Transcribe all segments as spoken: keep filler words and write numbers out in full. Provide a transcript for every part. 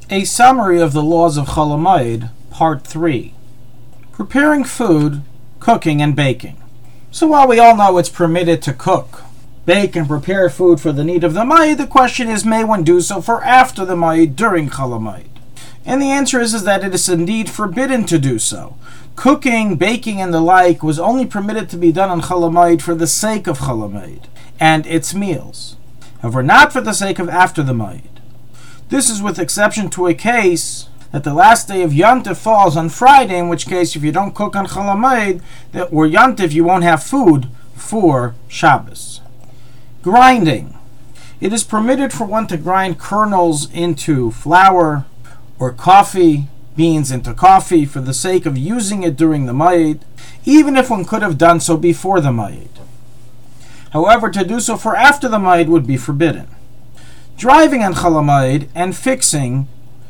A summary of the laws of Chol Hamoed, Part three. Preparing food, cooking, and baking. So while we all know it's permitted to cook, bake, and prepare food for the need of the Moed, the question is, may one do so for after the Moed during Chol Hamoed? And the answer is, is that it is indeed forbidden to do so. Cooking, baking, and the like was only permitted to be done on Chol Hamoed for the sake of Chol Hamoed and its meals. However, not for the sake of after the Moed. This is with exception to a case that the last day of Yontif falls on Friday, in which case if you don't cook on Chol Hamoed or Yontif, you won't have food for Shabbos. Grinding. It is permitted for one to grind kernels into flour or coffee beans into coffee for the sake of using it during the Moed, even if one could have done so before the Moed. However, to do so for after the Moed would be forbidden. Driving on Chol Hamoed and fixing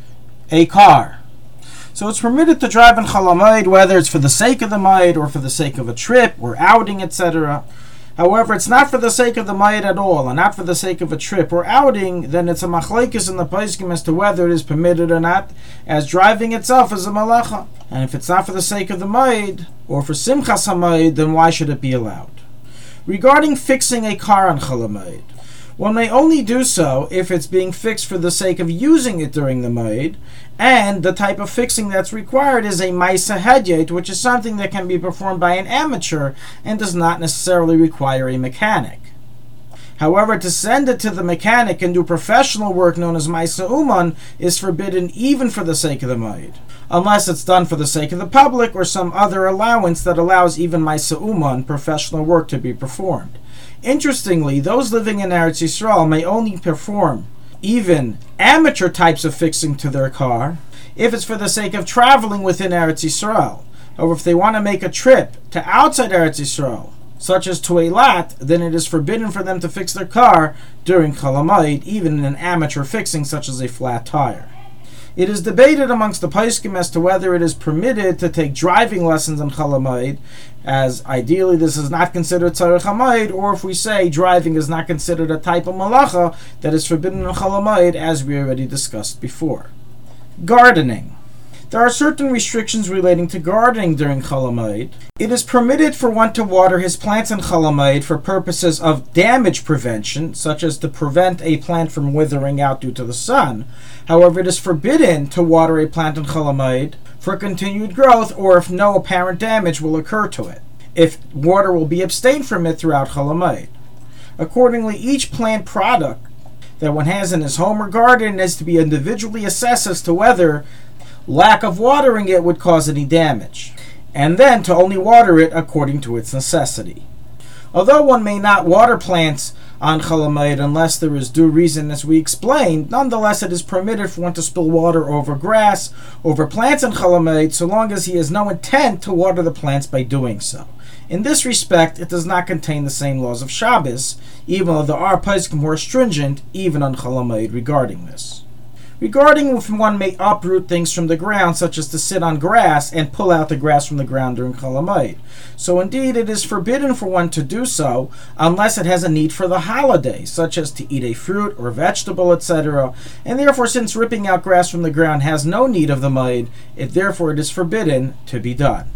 a car. So it's permitted to drive on Chol Hamoed whether it's for the sake of the Moed or for the sake of a trip or outing, et cetera. However, it's not for the sake of the Moed at all, and not for the sake of a trip or outing, then it's a machlekes in the poskim as to whether it is permitted or not, as driving itself is a malacha. And if it's not for the sake of the Moed or for Simchas HaMoed, then why should it be allowed? Regarding fixing a car on Chol Hamoed, one may only do so if it's being fixed for the sake of using it during the Moed, and the type of fixing that's required is a Maisa Hedyet, which is something that can be performed by an amateur and does not necessarily require a mechanic. However, to send it to the mechanic and do professional work known as Maisa Uman is forbidden even for the sake of the Moed, unless it's done for the sake of the public or some other allowance that allows even Maisa Uman, professional work, to be performed. Interestingly, those living in Eretz Yisrael may only perform even amateur types of fixing to their car if it's for the sake of traveling within Eretz Yisrael. Or if they want to make a trip to outside Eretz Yisrael, such as to Eilat, then it is forbidden for them to fix their car during Chol Hamoed, even in an amateur fixing such as a flat tire. It is debated amongst the poskim as to whether it is permitted to take driving lessons on Chol Hamoed, as ideally this is not considered tzarech hamoed, or if we say driving is not considered a type of malacha that is forbidden on Chol Hamoed, as we already discussed before. Gardening. There are certain restrictions relating to gardening during Chol Hamoed. It is permitted for one to water his plants in Chol Hamoed for purposes of damage prevention, such as to prevent a plant from withering out due to the sun. However, it is forbidden to water a plant in Chol Hamoed for continued growth or if no apparent damage will occur to it, if water will be abstained from it throughout Chol Hamoed. Accordingly, each plant product that one has in his home or garden is to be individually assessed as to whether lack of watering it would cause any damage, and then to only water it according to its necessity. Although one may not water plants on Chol Hamoed unless there is due reason, as we explained, nonetheless it is permitted for one to spill water over grass, over plants in Chol Hamoed, so long as he has no intent to water the plants by doing so. In this respect, it does not contain the same laws of Shabbos, even though there are poskim more stringent even on Chol Hamoed regarding this. Regarding if one may uproot things from the ground, such as to sit on grass and pull out the grass from the ground during Chol Hamoed. So indeed it is forbidden for one to do so unless it has a need for the holiday, such as to eat a fruit or vegetable, et cetera. And therefore, since ripping out grass from the ground has no need of the Moed, it therefore it is forbidden to be done.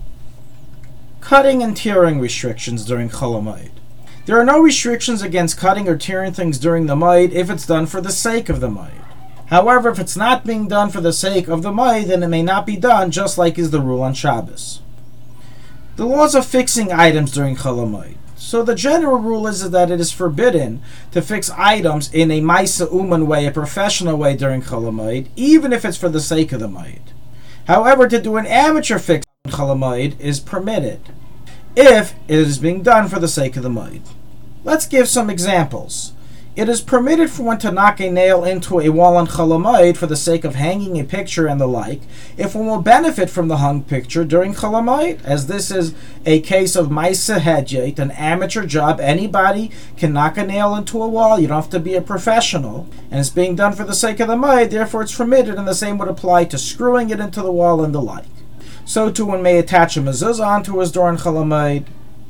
Cutting and tearing restrictions during Chol Hamoed. There are no restrictions against cutting or tearing things during the Moed if it's done for the sake of the Moed. However, if it's not being done for the sake of the Moed, then it may not be done, just like is the rule on Shabbos. The laws of fixing items during Chol Hamoed. So the general rule is that it is forbidden to fix items in a Maisa Uman way, a professional way during Chol Hamoed, even if it's for the sake of the Moed. However, to do an amateur fix on Chol Hamoed is permitted, if it is being done for the sake of the Moed. Let's give some examples. It is permitted for one to knock a nail into a wall on Chol Hamoed for the sake of hanging a picture and the like, if one will benefit from the hung picture during Chol Hamoed, as this is a case of Maisa Hedyet, an amateur job. Anybody can knock a nail into a wall. You don't have to be a professional, and it's being done for the sake of the Moed, therefore it's permitted, and the same would apply to screwing it into the wall and the like. So too one may attach a mezuzah onto his door in Chol Hamoed,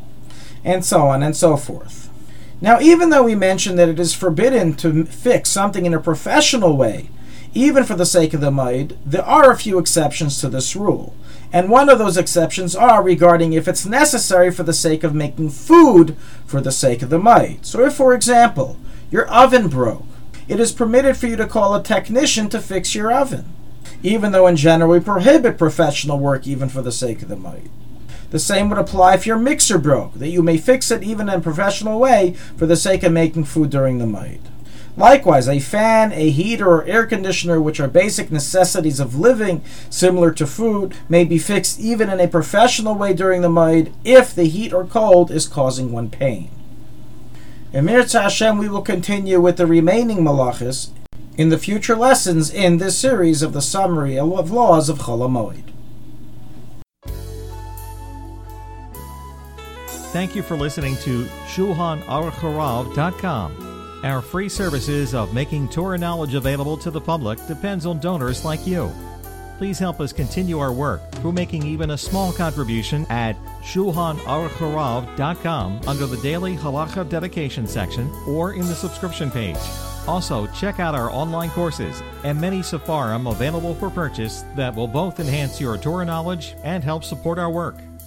and so on and so forth. Now, even though we mentioned that it is forbidden to fix something in a professional way, Even for the sake of the Moed, there are a few exceptions to this rule. And one of those exceptions are regarding if it's necessary for the sake of making food for the sake of the Moed. So if, for example, your oven broke, it is permitted for you to call a technician to fix your oven, even though in general we prohibit professional work even for the sake of the Moed. The same would apply if your mixer broke, that you may fix it even in a professional way for the sake of making food during the Moed. Likewise, a fan, a heater, or air conditioner, which are basic necessities of living, similar to food, may be fixed even in a professional way during the Moed if the heat or cold is causing one pain. In Mirza Hashem, we will continue with the remaining malachas in the future lessons in this series of the summary of laws of Chol HaMoed. Thank you for listening to Shulchan Aruch Harav dot com. Our free services of making Torah knowledge available to the public depends on donors like you. Please help us continue our work through making even a small contribution at Shulchan Aruch Harav dot com under the Daily Halacha Dedication section or in the subscription page. Also, check out our online courses and many Sefarim available for purchase that will both enhance your Torah knowledge and help support our work.